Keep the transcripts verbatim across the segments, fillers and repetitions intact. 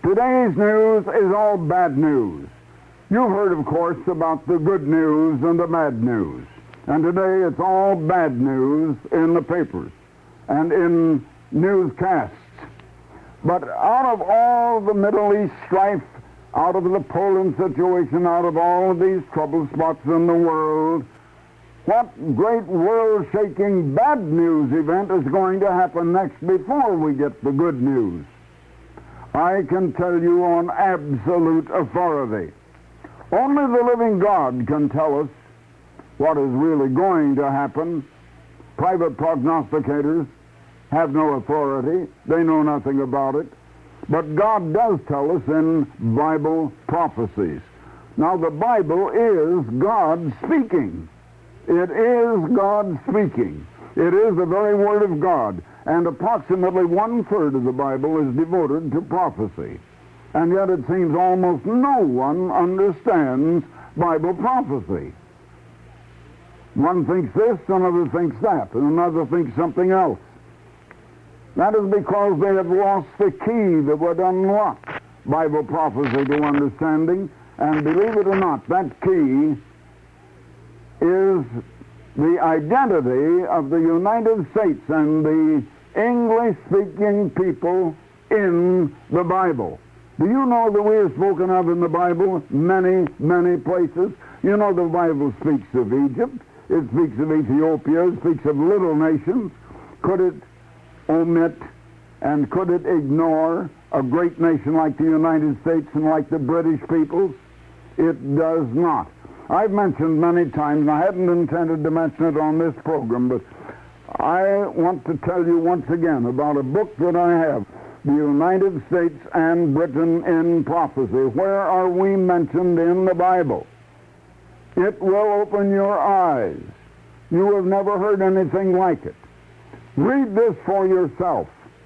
Today's news is all bad news. You've heard, of course, about the good news and the bad news. And today it's all bad news in the papers and in newscasts. But out of all the Middle East strife, out of the Poland situation, out of all of these trouble spots in the world, what great world-shaking bad news event is going to happen next before we get the good news? I can tell you on absolute authority. Only the living God can tell us what is really going to happen. Private prognosticators have no authority. They know nothing about it. But God does tell us in Bible prophecies. Now, the Bible is God speaking. It is God speaking. It is the very Word of God. And approximately one-third of the Bible is devoted to prophecy. And yet it seems almost no one understands Bible prophecy. One thinks this, another thinks that, and another thinks something else. That is because they have lost the key that would unlock Bible prophecy to understanding. And believe it or not, that key is the identity of the United States and the English-speaking people in the Bible. Do you know that we are spoken of in the Bible many, many places? You know the Bible speaks of Egypt. It speaks of Ethiopia. It speaks of little nations. Could it omit and could it ignore a great nation like the United States and like the British peoples? It does not. I've mentioned many times, and I hadn't intended to mention it on this program, but I want to tell you once again about a book that I have, The United States and Britain in Prophecy. Where are we mentioned in the Bible? It will open your eyes. You have never heard anything like it. Read this for yourself.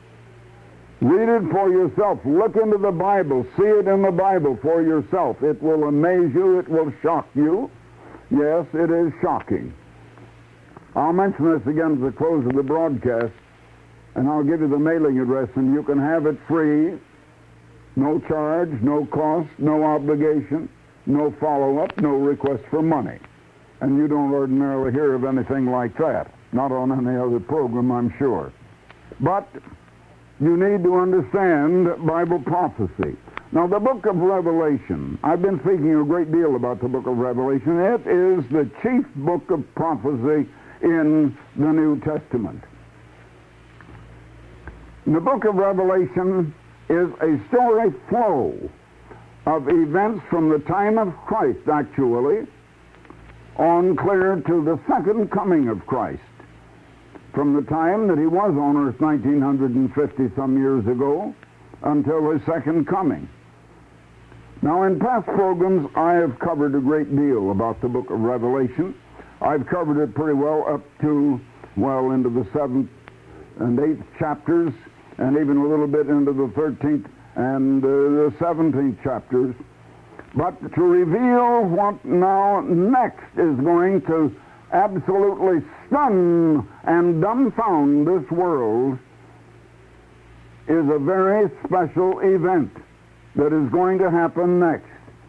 Read it for yourself. Look into the Bible. See it in the Bible for yourself. It will amaze you. It will shock you. Yes, it is shocking. I'll mention this again at the close of the broadcast, and I'll give you the mailing address, and you can have it free. No charge, no cost, no obligation, no follow-up, no request for money. And you don't ordinarily hear of anything like that. Not on any other program, I'm sure. But you need to understand Bible prophecy. Now, the book of Revelation, I've been speaking a great deal about the book of Revelation. It is the chief book of prophecy in the New Testament. The book of Revelation is a story flow of events from the time of Christ, actually, on clear to the second coming of Christ. From the time that he was on earth nineteen fifty some years ago until his second coming. Now, in past programs, I have covered a great deal about the book of Revelation. I've covered it pretty well up to, well, into the seventh and eighth chapters, and even a little bit into the thirteenth and uh, the seventeenth chapters. But to reveal what now next is going to absolutely stun and dumbfound this world is a very special event that is going to happen next.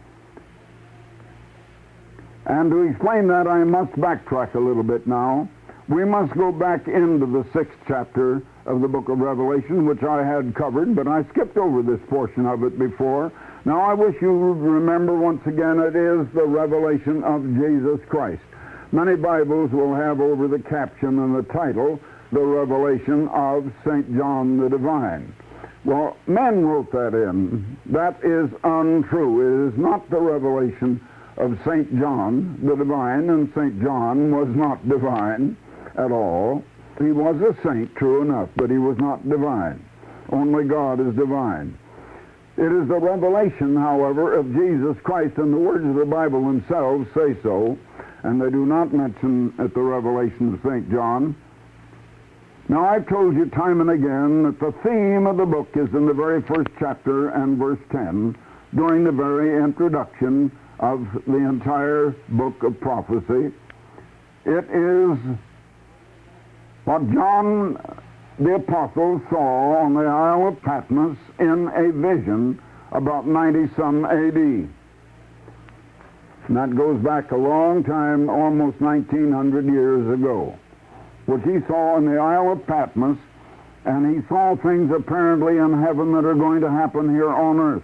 And to explain that, I must backtrack a little bit now. We must go back into the sixth chapter of the book of Revelation, which I had covered, but I skipped over this portion of it before. Now, I wish you would remember once again, it is the revelation of Jesus Christ. Many Bibles will have over the caption and the title, The Revelation of Saint John the Divine. Well, men wrote that in. That is untrue. It is not the revelation of Saint John the Divine, and Saint John was not divine at all. He was a saint, true enough, but he was not divine. Only God is divine. It is the revelation, however, of Jesus Christ, and the words of the Bible themselves say so, and they do not mention at the revelation of Saint John. Now, I've told you time and again that the theme of the book is in the very first chapter and verse ten, during the very introduction of the entire book of prophecy. It is what John the Apostle saw on the Isle of Patmos in a vision about ninety some A D. And that goes back a long time, almost nineteen hundred years ago, which he saw in the Isle of Patmos, and he saw things apparently in heaven that are going to happen here on earth.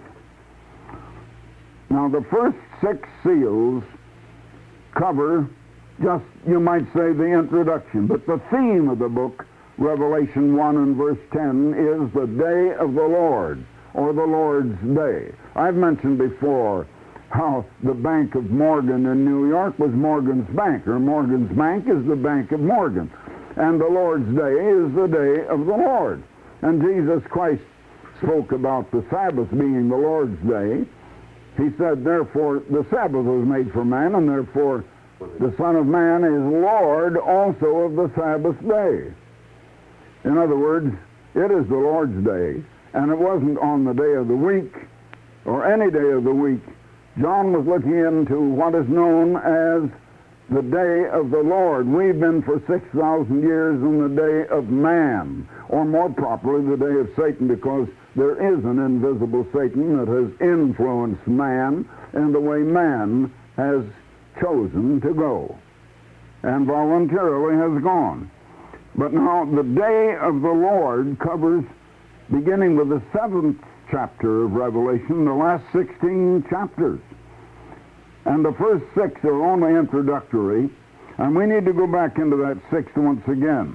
Now, the first six seals cover just, you might say, the introduction, but the theme of the book, Revelation one and verse ten, is the day of the Lord, or the Lord's day. I've mentioned before how the Bank of Morgan in New York was Morgan's Bank, or Morgan's Bank is the Bank of Morgan. And the Lord's day is the day of the Lord. And Jesus Christ spoke about the Sabbath being the Lord's day. He said, therefore, the Sabbath was made for man, and therefore the Son of Man is Lord also of the Sabbath day. In other words, it is the Lord's day, and it wasn't on the day of the week, or any day of the week. John was looking into what is known as the day of the Lord. We've been for six thousand years in the day of man, or more properly, the day of Satan, because there is an invisible Satan that has influenced man in the way man has chosen to go, and voluntarily has gone. But now the day of the Lord covers, beginning with the seventh chapter of Revelation, the last sixteen chapters. And the first six are only introductory, and we need to go back into that sixth once again.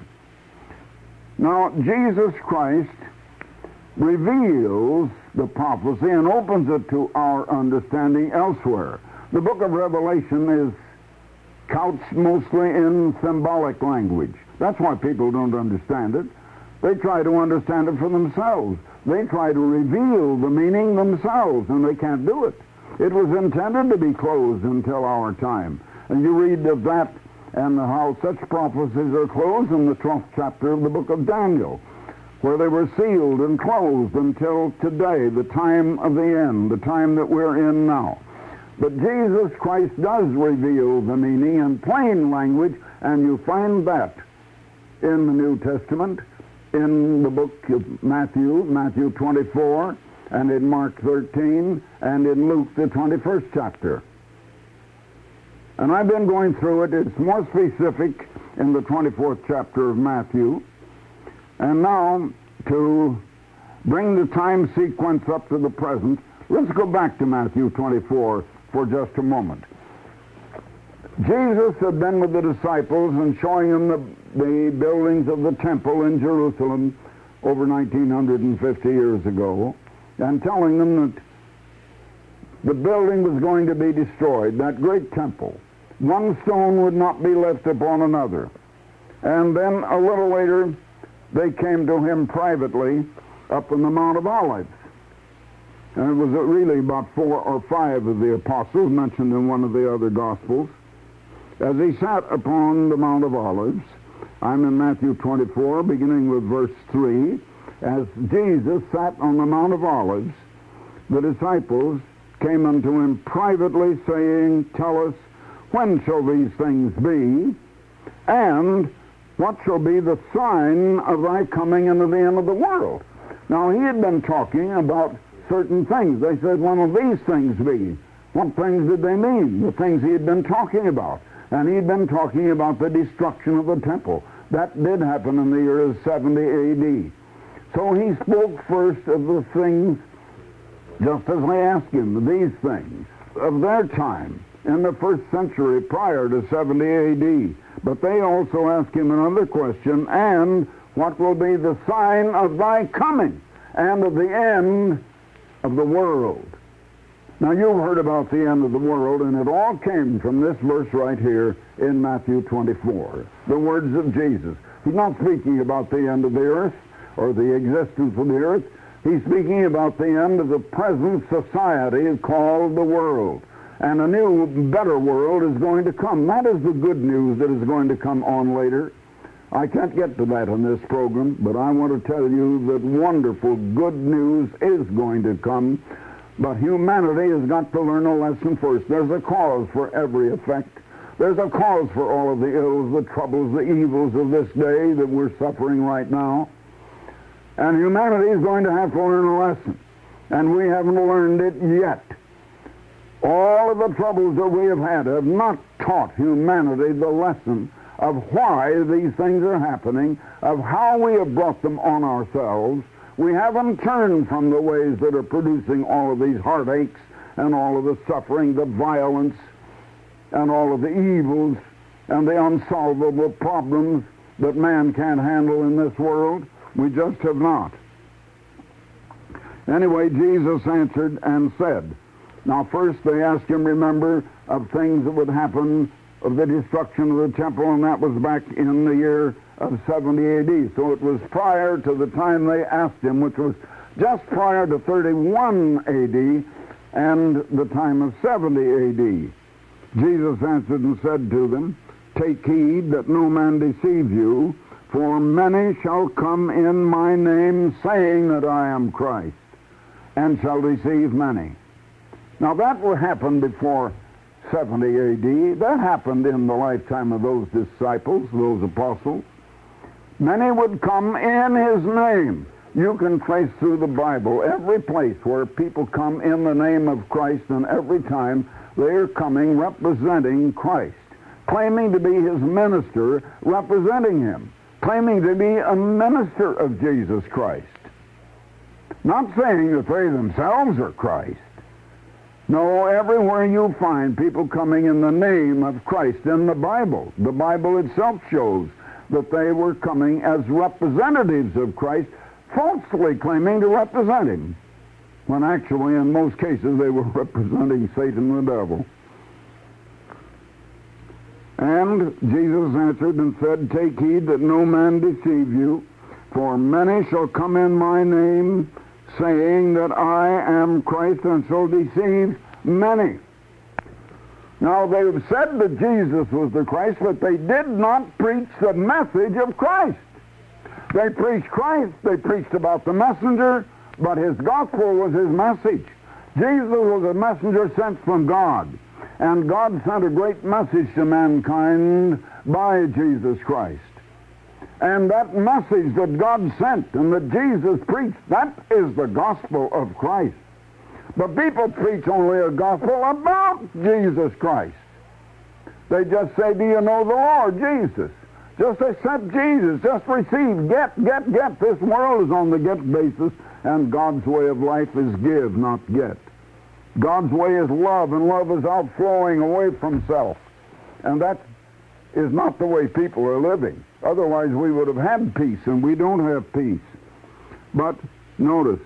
Now, Jesus Christ reveals the prophecy and opens it to our understanding elsewhere. The book of Revelation is couched mostly in symbolic language. That's why people don't understand it. They try to understand it for themselves. They try to reveal the meaning themselves, and they can't do it. It was intended to be closed until our time. And you read of that and how such prophecies are closed in the twelfth chapter of the book of Daniel, where they were sealed and closed until today, the time of the end, the time that we're in now. But Jesus Christ does reveal the meaning in plain language, and you find that in the New Testament, in the book of Matthew, Matthew twenty-four, and in Mark thirteen, and in Luke, the twenty-first chapter. And I've been going through it. It's more specific in the twenty-fourth chapter of Matthew. And now, to bring the time sequence up to the present, let's go back to Matthew twenty-four for just a moment. Jesus had been with the disciples and showing them the, the buildings of the temple in Jerusalem over nineteen fifty years ago, and telling them that the building was going to be destroyed, that great temple. One stone would not be left upon another. And then a little later, they came to him privately up on the Mount of Olives. And it was really about four or five of the apostles mentioned in one of the other Gospels. As he sat upon the Mount of Olives, I'm in Matthew twenty-four, beginning with verse three. As Jesus sat on the Mount of Olives, the disciples came unto him privately, saying, Tell us, when shall these things be? And what shall be the sign of thy coming into the end of the world? Now, he had been talking about certain things. They said, when will these things be? What things did they mean? The things he had been talking about. And he'd been talking about the destruction of the temple. That did happen in the year of seventy A D. So he spoke first of the things, just as I asked him, these things, of their time, in the first century prior to seventy A D. But they also asked him another question, and what will be the sign of thy coming and of the end of the world? Now, you've heard about the end of the world, and it all came from this verse right here in Matthew twenty-four, the words of Jesus. He's not speaking about the end of the earth or the existence of the earth. He's speaking about the end of the present society called the world. And a new, better world is going to come. That is the good news that is going to come on later. I can't get to that in this program, but I want to tell you that wonderful good news is going to come. But humanity has got to learn a lesson first. There's a cause for every effect. There's a cause for all of the ills, the troubles, the evils of this day that we're suffering right now. And humanity is going to have to learn a lesson. and we haven't learned it yet. All of the troubles that we have had have not taught humanity the lesson of why these things are happening, of how we have brought them on ourselves. We haven't turned from the ways that are producing all of these heartaches and all of the suffering, the violence, and all of the evils and the unsolvable problems that man can't handle in this world. We just have not. Anyway, Jesus answered and said, now first they asked him, remember, of things that would happen, of the destruction of the temple, and that was back in the year of seventy A D. So it was prior to the time they asked him, which was just prior to thirty-one A D and the time of seventy A D. Jesus answered and said to them, take heed that no man deceive you, for many shall come in my name, saying that I am Christ, and shall deceive many. Now that will happen before seventy A D. That happened in the lifetime of those disciples, those apostles. Many would come in his name. You can trace through the Bible every place where people come in the name of Christ, and every time they are coming representing Christ, claiming to be his minister, representing him, claiming to be a minister of Jesus Christ. Not saying that they themselves are Christ. No, everywhere you find people coming in the name of Christ in the Bible. The Bible itself shows that they were coming as representatives of Christ, falsely claiming to represent him, when actually in most cases they were representing Satan the devil. And Jesus answered and said, take heed that no man deceive you, for many shall come in my name, saying that I am Christ, and shall deceive many. Now they've said that Jesus was the Christ, but they did not preach the message of Christ. They preached Christ, they preached about the messenger, but his gospel was his message. Jesus was a messenger sent from God, and God sent a great message to mankind by Jesus Christ. And that message that God sent and that Jesus preached, that is the gospel of Christ. But people preach only a gospel about Jesus Christ. They just say, do you know the Lord Jesus? Just accept Jesus. Just receive. Get, get, get. This world is on the get basis, and God's way of life is give, not get. God's way is love, and love is outflowing away from self. And that is not the way people are living. Otherwise, we would have had peace, and we don't have peace. But notice,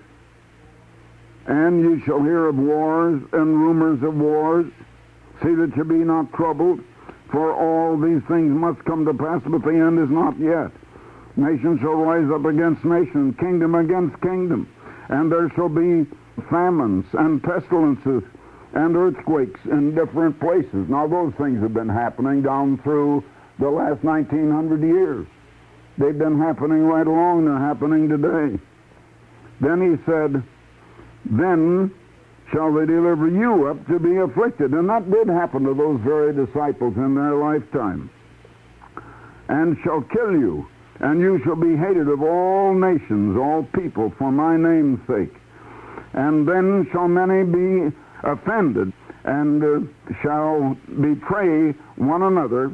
and you shall hear of wars and rumors of wars. See that you be not troubled, for all these things must come to pass, but the end is not yet. Nation shall rise up against nation, kingdom against kingdom, and there shall be famines and pestilences and earthquakes in different places. Now those things have been happening down through the last nineteen hundred years. They've been happening right along. They're happening today. Then he said, then shall they deliver you up to be afflicted. And that did happen to those very disciples in their lifetime. And shall kill you, and you shall be hated of all nations, all people, for my name's sake. And then shall many be offended, and uh, shall betray one another,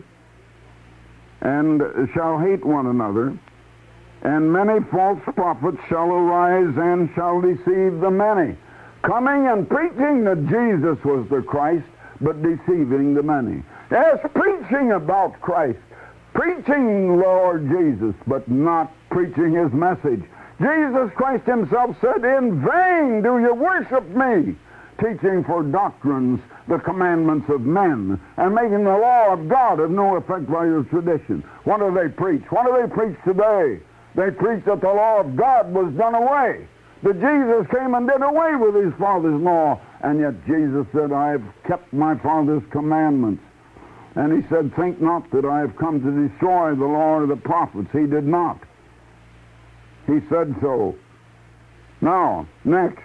and shall hate one another. And many false prophets shall arise and shall deceive the many, coming and preaching that Jesus was the Christ, but deceiving the many. Yes, preaching about Christ, preaching Lord Jesus, but not preaching his message. Jesus Christ himself said, in vain do you worship me, teaching for doctrines the commandments of men, and making the law of God of no effect by your tradition. What do they preach? What do they preach today? They preach that the law of God was done away, that Jesus came and did away with his Father's law, and yet Jesus said, I have kept my Father's commandments. And he said, think not that I have come to destroy the law or the prophets. He did not. He said so. Now, next,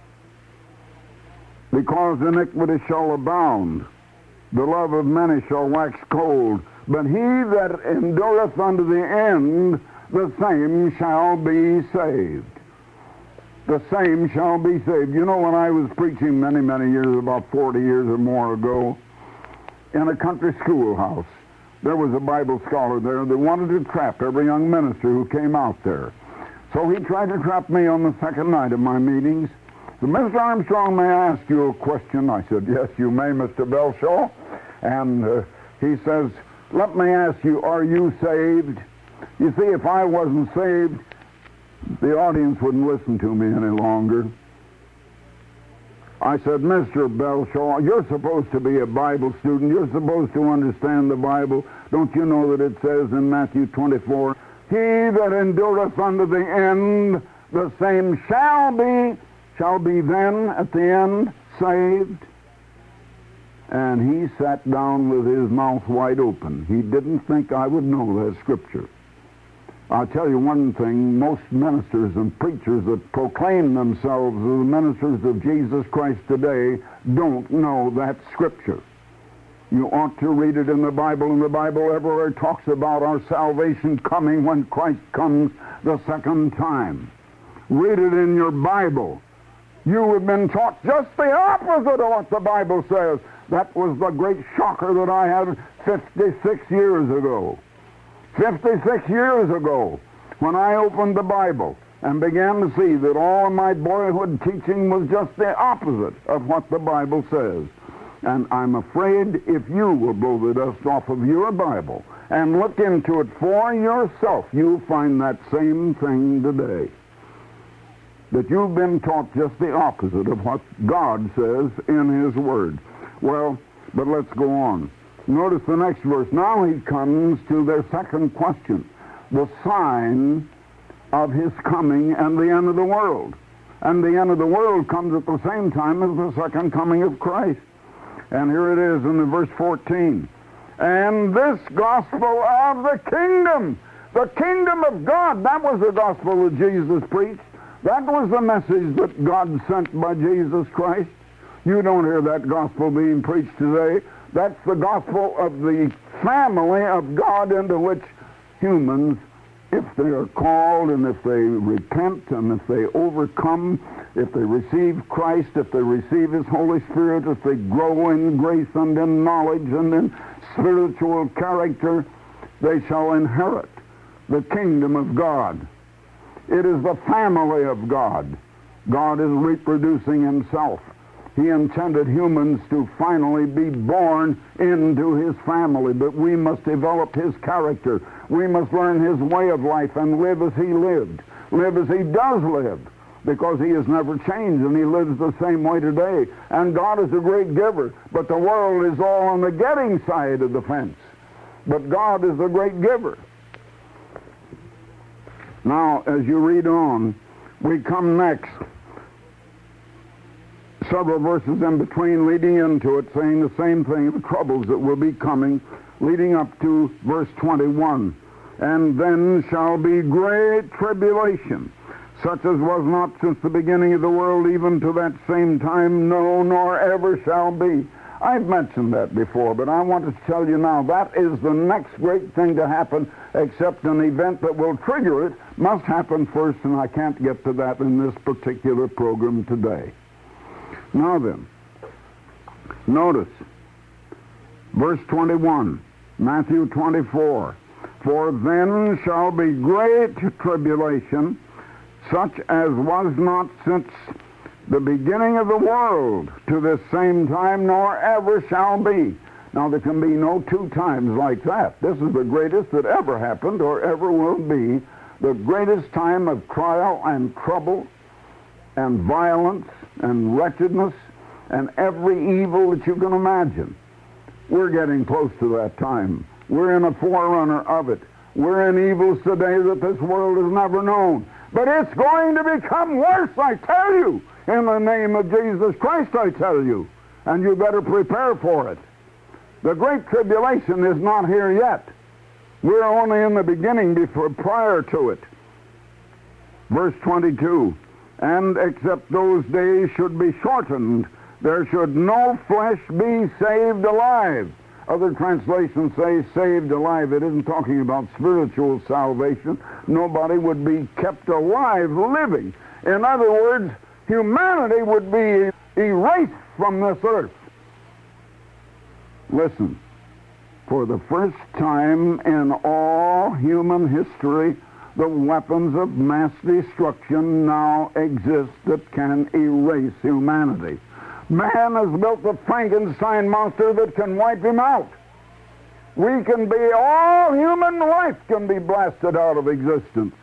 because iniquity shall abound, the love of many shall wax cold, but he that endureth unto the end, the same shall be saved. The the same shall be saved. You know, when I was preaching many, many years, about forty years or more ago, in a country schoolhouse, there was a Bible scholar there that wanted to trap every young minister who came out there. So he tried to trap me on the second night of my meetings. So, Mister Armstrong, may I ask you a question? I said, yes, you may, Mister Belshaw. And uh, he says, let me ask you, are you saved? You see, if I wasn't saved, the audience wouldn't listen to me any longer. I said, Mister Belshaw, you're supposed to be a Bible student. You're supposed to understand the Bible. Don't you know that it says in Matthew twenty-four, he that endureth unto the end, the same shall be, shall be then at the end saved? And he sat down with his mouth wide open. He didn't think I would know that scripture. I'll tell you one thing, most ministers and preachers that proclaim themselves as the ministers of Jesus Christ today don't know that scripture. You ought to read it in the Bible, and the Bible everywhere talks about our salvation coming when Christ comes the second time. Read it in your Bible. You have been taught just the opposite of what the Bible says. That was the great shocker that I had fifty-six years ago. fifty-six years ago, when I opened the Bible and began to see that all of my boyhood teaching was just the opposite of what the Bible says. And I'm afraid if you will blow the dust off of your Bible and look into it for yourself, you'll find that same thing today. That you've been taught just the opposite of what God says in His Word. Well, but let's go on. Notice the next verse. Now he comes to their second question, the sign of his coming and the end of the world. And the end of the world comes at the same time as the second coming of Christ. And here it is in the verse fourteen. And this gospel of the kingdom, the kingdom of God, that was the gospel that Jesus preached. That was the message that God sent by Jesus Christ. You don't hear that gospel being preached today. That's the gospel of the family of God into which humans, if they are called and if they repent and if they overcome, if they receive Christ, if they receive His Holy Spirit, if they grow in grace and in knowledge and in spiritual character, they shall inherit the kingdom of God. It is the family of God. God is reproducing Himself. He intended humans to finally be born into His family, but we must develop His character. We must learn His way of life and live as He lived. Live as He does live, because He has never changed, and He lives the same way today. And God is a great giver, but the world is all on the getting side of the fence. But God is a great giver. Now, as you read on, we come next. Several verses in between leading into it, saying the same thing, the troubles that will be coming, leading up to verse twenty-one. And then shall be great tribulation, such as was not since the beginning of the world, even to that same time, no, nor ever shall be. I've mentioned that before, but I want to tell you now, that is the next great thing to happen, except an event that will trigger it must happen first, and I can't get to that in this particular program today. Now then, notice, verse twenty-one, Matthew twenty-four. For then shall be great tribulation, such as was not since the beginning of the world to this same time, nor ever shall be. Now there can be no two times like that. This is the greatest that ever happened or ever will be. The greatest time of trial and trouble and violence and wretchedness and every evil that you can imagine. We're getting close to that time. We're in a forerunner of it. We're in evils today that this world has never known. But it's going to become worse, I tell you. In the name of Jesus Christ, I tell you. And you better prepare for it. The great tribulation is not here yet. We're only in the beginning before, prior to it. Verse twenty-two. And except those days should be shortened, there should no flesh be saved alive. Other translations say saved alive. It isn't talking about spiritual salvation. Nobody would be kept alive living In other words, humanity would be erased from this earth. Listen, for the first time in all human history, the weapons of mass destruction now exist that can erase humanity. Man has built the Frankenstein monster that can wipe him out. We can be, all human life can be blasted out of existence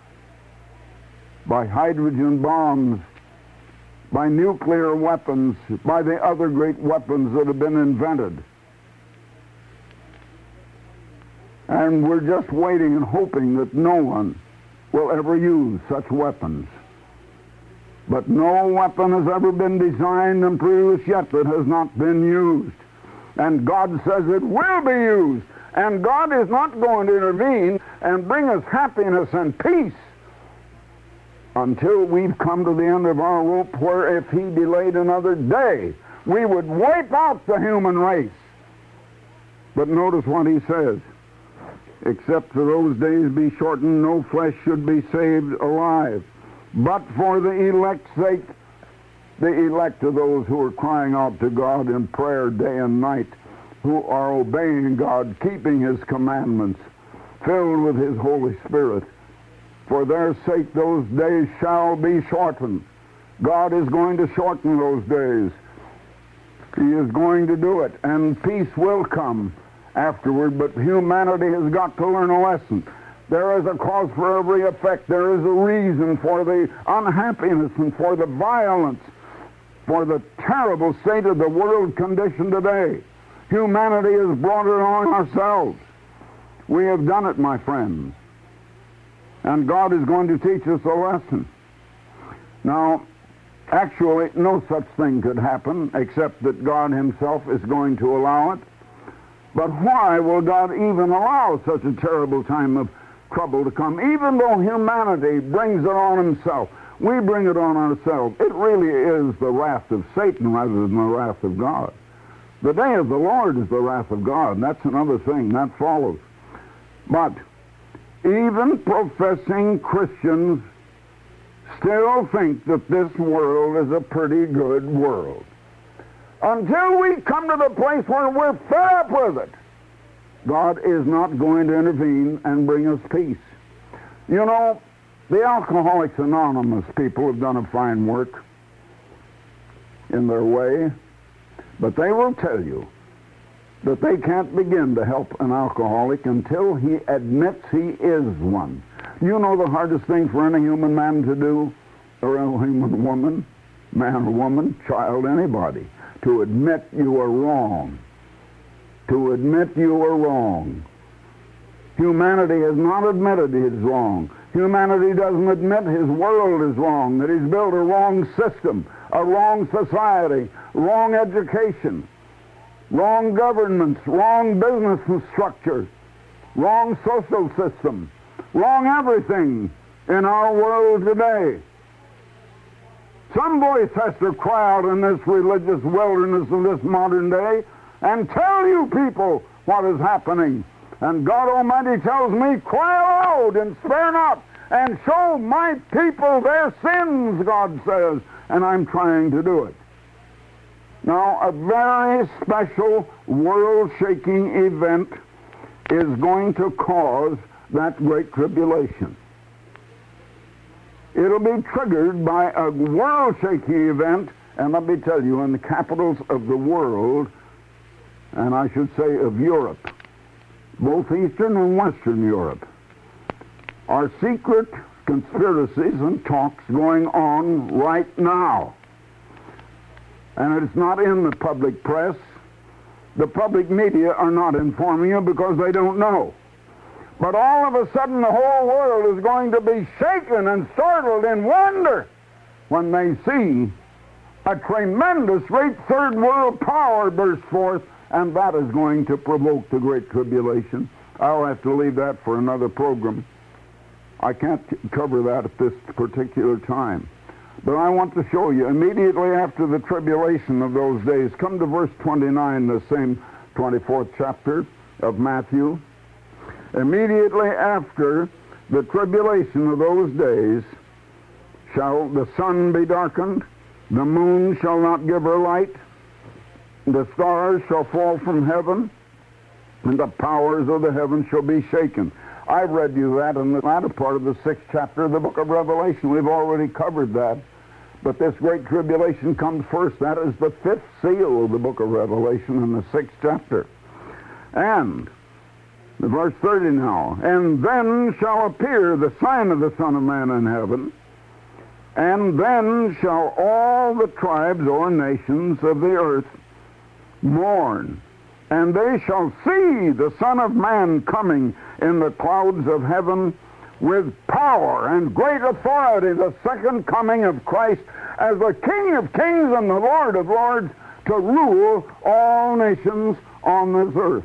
by hydrogen bombs, by nuclear weapons, by the other great weapons that have been invented. And we're just waiting and hoping that no one will ever use such weapons. But no weapon has ever been designed and produced yet that has not been used. And God says it will be used. And God is not going to intervene and bring us happiness and peace until we've come to the end of our rope, where if He delayed another day, we would wipe out the human race. But notice what He says. Except for those days be shortened, no flesh should be saved alive. But for the elect's sake, the elect are those who are crying out to God in prayer day and night, who are obeying God, keeping His commandments, filled with His Holy Spirit. For their sake those days shall be shortened. God is going to shorten those days. He is going to do it, and peace will come afterward, but humanity has got to learn a lesson. There is a cause for every effect. There is a reason for the unhappiness and for the violence, for the terrible state of the world condition today. Humanity has brought it on ourselves. We have done it, my friends. And God is going to teach us a lesson. Now, actually, no such thing could happen except that God Himself is going to allow it. But why will God even allow such a terrible time of trouble to come? Even though humanity brings it on Himself, we bring it on ourselves. It really is the wrath of Satan rather than the wrath of God. The day of the Lord is the wrath of God. That's another thing. That follows. But even professing Christians still think that this world is a pretty good world. Until we come to the place where we're fed up with it, God is not going to intervene and bring us peace. You know, the Alcoholics Anonymous people have done a fine work in their way, but they will tell you that they can't begin to help an alcoholic until he admits he is one. You know the hardest thing for any human man to do, or a human woman, man or woman, child, anybody, to admit you are wrong. To admit you are wrong. Humanity has not admitted it is wrong. Humanity doesn't admit his world is wrong, that he's built a wrong system, a wrong society, wrong education, wrong governments, wrong business structure, wrong social system, wrong everything in our world today. Some voice has to cry out in this religious wilderness of this modern day and tell you people what is happening. And God Almighty tells me, cry aloud and spare not, and show my people their sins, God says, and I'm trying to do it. Now, a very special world-shaking event is going to cause that great tribulation. It'll be triggered by a world-shaking event, and let me tell you, in the capitals of the world, and I should say of Europe, both Eastern and Western Europe, are secret conspiracies and talks going on right now. And it's not in the public press. The public media are not informing you because they don't know. But all of a sudden the whole world is going to be shaken and startled in wonder when they see a tremendous great third world power burst forth, and that is going to provoke the great tribulation. I'll have to leave that for another program. I can't cover that at this particular time. But I want to show you, immediately after the tribulation of those days, come to verse twenty-nine, the same twenty-fourth chapter of Matthew. Immediately after the tribulation of those days, shall the sun be darkened, the moon shall not give her light, the stars shall fall from heaven, and the powers of the heavens shall be shaken. I've read you that in the latter part of the sixth chapter of the book of Revelation. We've already covered that. But this great tribulation comes first. That is the fifth seal of the book of Revelation in the sixth chapter. And, the verse thirty now, and then shall appear the sign of the Son of Man in heaven, and then shall all the tribes or nations of the earth mourn, and they shall see the Son of Man coming in the clouds of heaven with power and great authority, the second coming of Christ as the King of kings and the Lord of lords, to rule all nations on this earth.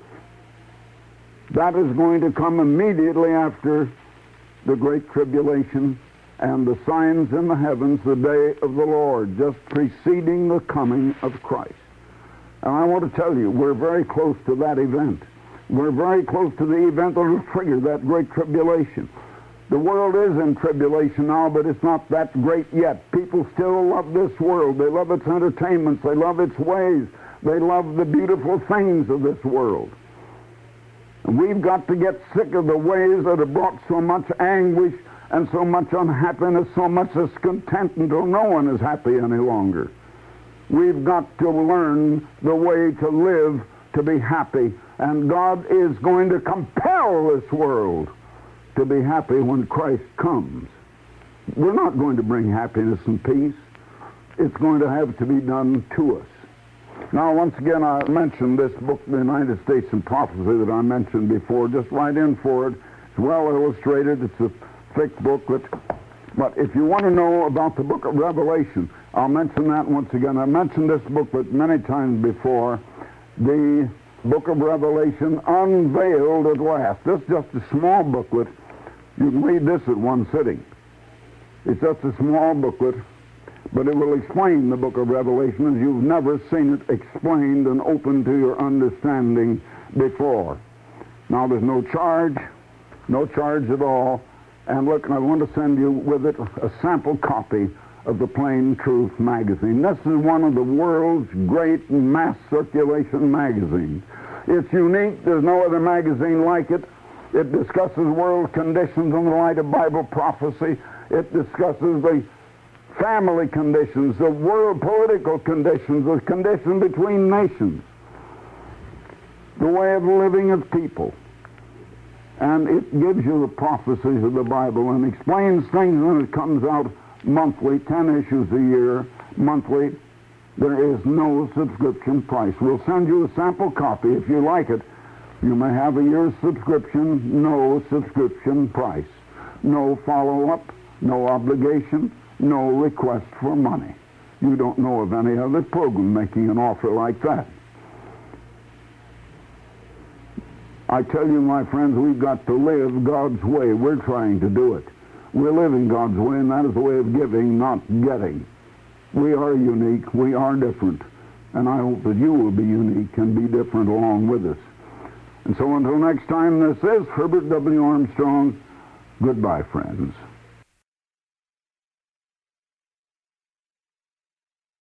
That is going to come immediately after the great tribulation and the signs in the heavens, the day of the Lord, just preceding the coming of Christ. And I want to tell you, we're very close to that event. We're very close to the event that will trigger that great tribulation. The world is in tribulation now, but it's not that great yet. People still love this world. They love its entertainments. They love its ways. They love the beautiful things of this world. And we've got to get sick of the ways that have brought so much anguish and so much unhappiness, so much discontent, until no one is happy any longer. We've got to learn the way to live, to be happy. And God is going to compel this world to be happy when Christ comes. We're not going to bring happiness and peace. It's going to have to be done to us. Now, once again, I mentioned this book, The United States in Prophecy, that I mentioned before. Just write in for it. It's well illustrated. It's a thick booklet. But if you want to know about the book of Revelation, I'll mention that once again. I mentioned this booklet many times before. The book of Revelation unveiled at last. This is just a small booklet. You can read this at one sitting. It's just a small booklet, but it will explain the book of Revelation as you've never seen it explained and open to your understanding before. Now, there's no charge, no charge at all. And look, I want to send you with it a sample copy of the Plain Truth magazine. This is one of the world's great mass circulation magazines. It's unique. There's no other magazine like it. It discusses world conditions in the light of Bible prophecy. It discusses the family conditions, the world political conditions, the condition between nations, the way of living of people. And it gives you the prophecies of the Bible and explains things, and it comes out monthly, ten issues a year, monthly. There is no subscription price. We'll send you a sample copy. If you like it, you may have a year's subscription, no subscription price. No follow-up, no obligation, no request for money. You don't know of any other program making an offer like that. I tell you, my friends, we've got to live God's way. We're trying to do it. We're living God's way, and that is the way of giving, not getting. We are unique. We are different. And I hope that you will be unique and be different along with us. And so until next time, this is Herbert W. Armstrong. Goodbye, friends.